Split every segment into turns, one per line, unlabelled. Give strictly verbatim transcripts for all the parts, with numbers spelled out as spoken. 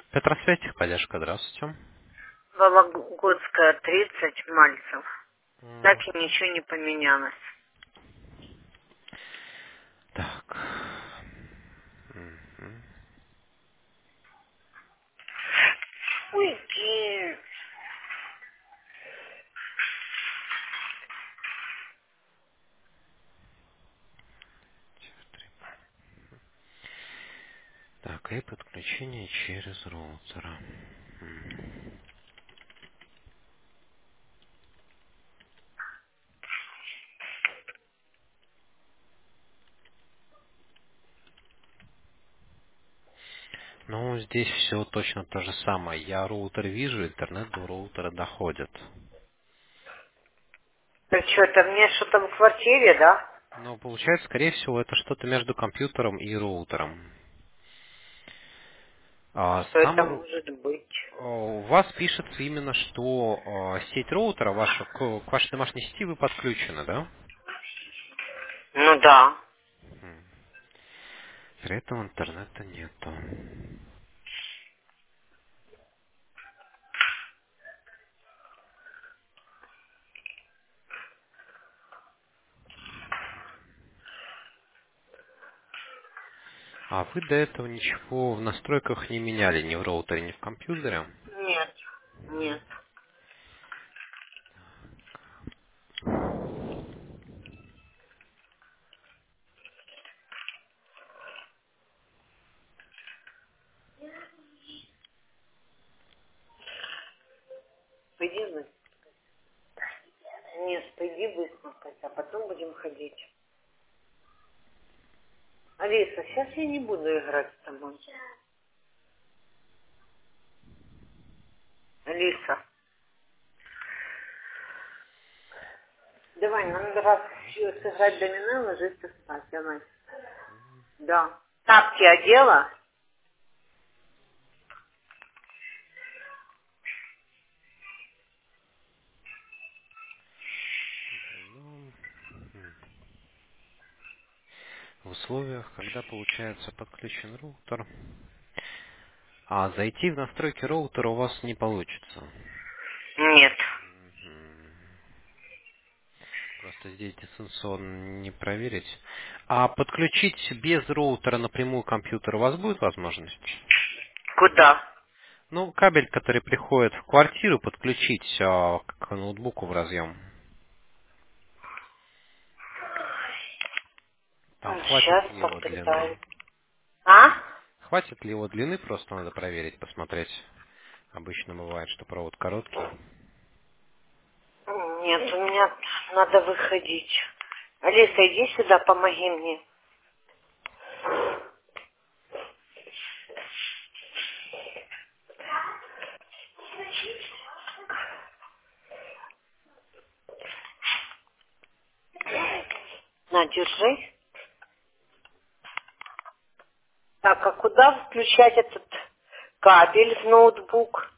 Петросвет, поддержка, здравствуйте.
Вологодская, тридцать, Мальцев. Так
М,
и ничего не поменялось.
Так. Мгм.
Уйди.
Так, и подключение через роутера. М. Ну, здесь все точно то же самое. Я роутер вижу, интернет до роутера доходит.
Так что, это мне что-то в квартире, да?
Но получается, скорее всего, это что-то между компьютером и роутером. А,
Что
сам
это
ру-
может быть?
о, у вас пишется именно, что а, сеть роутера ваша к, к вашей домашней сети вы подключены, да?
Ну да.
М. При этом интернета нету. А вы до этого ничего в настройках не меняли, ни в роутере, ни в компьютере?
Нет. Нет. Пойди вы. Нет, пойди высморкать, а потом будем ходить. Алиса, сейчас я не буду играть с тобой. Алиса, давай, нам надо раз еще сыграть домино, ложиться спать. Давай. Да. Тапки одела?
Ну, м. В условиях, когда получается подключен роутер, а зайти в настройки роутера у вас не получится.
Нет.
Мгм. Просто здесь дистанционно не проверить. А подключить без роутера напрямую компьютер у вас будет возможность?
Куда?
Ну, кабель, который приходит в квартиру, подключить а, к ноутбуку в разъем. Там хватит
Сейчас
ли его длины?
попытаюсь. А?
Хватит ли его длины, просто надо проверить, посмотреть. Обычно бывает, что провод короткий.
Нет, у меня надо выходить. Алиса, иди сюда, помоги мне. На, держи. Так, а куда включать этот кабель в ноутбук?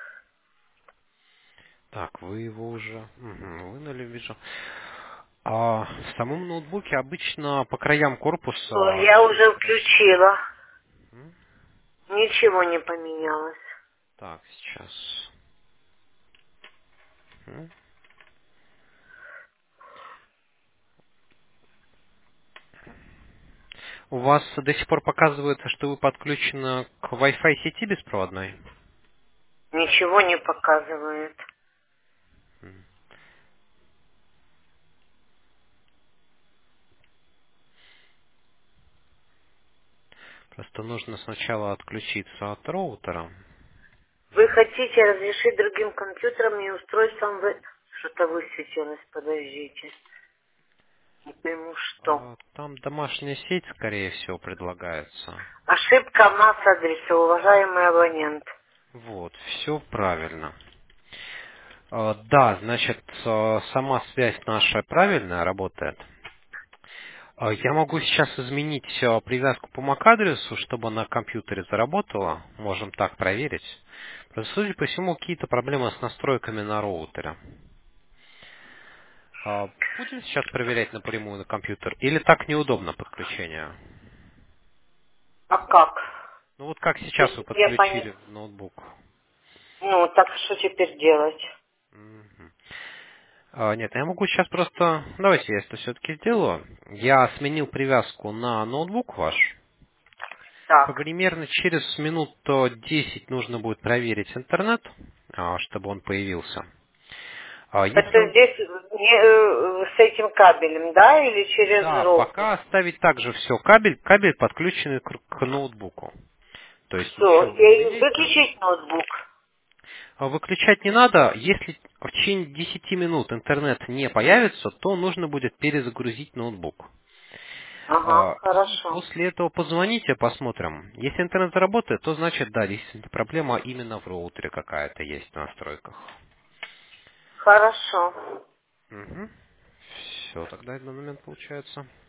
Так, вы его уже мгм, вынули, вижу. А в самом ноутбуке обычно по краям
Всё,
корпуса
я уже
есть расщелина.
включила.
М?
Ничего не поменялось.
Так, сейчас. М? У вас до сих пор показывается, что вы подключены к Wi-Fi сети беспроводной?
Ничего не показывает.
М. Просто нужно сначала отключиться от роутера.
Вы хотите разрешить другим компьютерам и устройствам вы... Что-то высветилось, подождите. Не пойму, что.
А, Там домашняя сеть, скорее всего, предлагается.
Ошибка масс-адреса, уважаемый абонент.
Вот, все правильно. А, Да, значит, а, сама связь наша правильная работает. А, Я могу сейчас изменить а, привязку по MAC-адресу, чтобы на компьютере заработала. Можем так проверить. Просто, судя по всему, какие-то проблемы с настройками на роутере. А, Будем сейчас проверять напрямую на компьютер? Или так неудобно подключение?
А как?
Ну вот как
То
сейчас
есть
вы
я поняла.
подключили ноутбук?
Ну, так что теперь делать?
Мгм. А, нет, я могу сейчас просто... Давайте я это все-таки сделаю. Я сменил привязку на ноутбук ваш.
Так.
Примерно через минут э, десять нужно будет проверить интернет, а, чтобы он появился. А, Если
Это
он...
здесь не, э, с этим кабелем, да, или через
Да,
роутер?
пока оставить также все. Кабель, кабель подключенный к, к ноутбуку. То есть
Все,
ничего не
и
меняется.
выключить ноутбук.
А выключать не надо. Если в течение десяти минут интернет не появится, то нужно будет перезагрузить ноутбук.
Ага,
А, И
хорошо.
после этого позвоните, посмотрим. Если интернет заработает, то значит, да, действительно проблема именно в роутере какая-то есть в настройках.
Хорошо.
Угу. Все, тогда на момент получается.